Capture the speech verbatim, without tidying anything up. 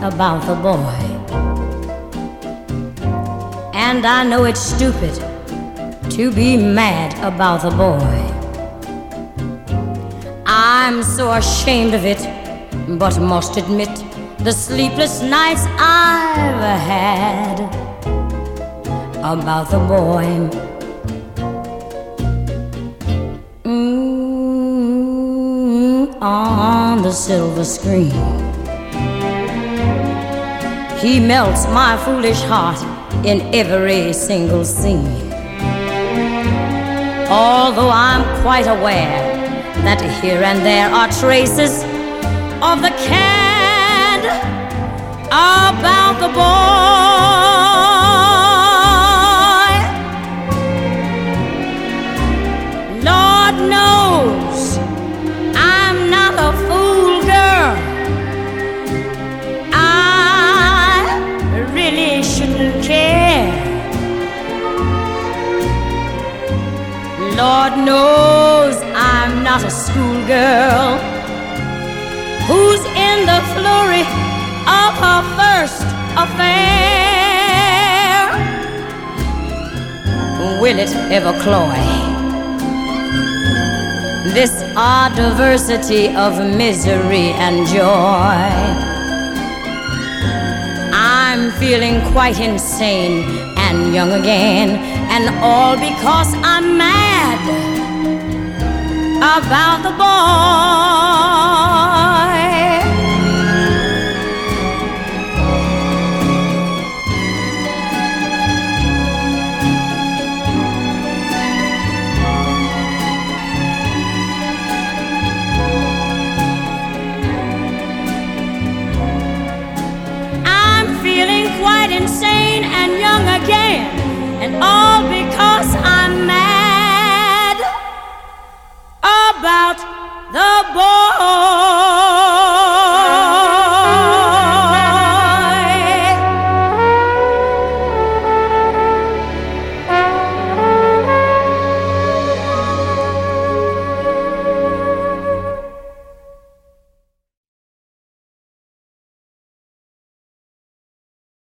about the boy. And I know it's stupid to be mad about the boy. I'm so ashamed of it, but must admit the sleepless nights I've had about the boy. Mm, on the silver screen, he melts my foolish heart in every single scene. Although I'm quite aware that here and there are traces of the cad about the boy. Lord knows I'm not a fool, girl. I really shouldn't care. Lord knows I'm not a schoolgirl who's in the flurry of her first affair. Will it ever cloy this odd diversity of misery and joy? I'm feeling quite insane and young again, and all because I'm mad about the boy. I'm feeling quite insane and young again, and all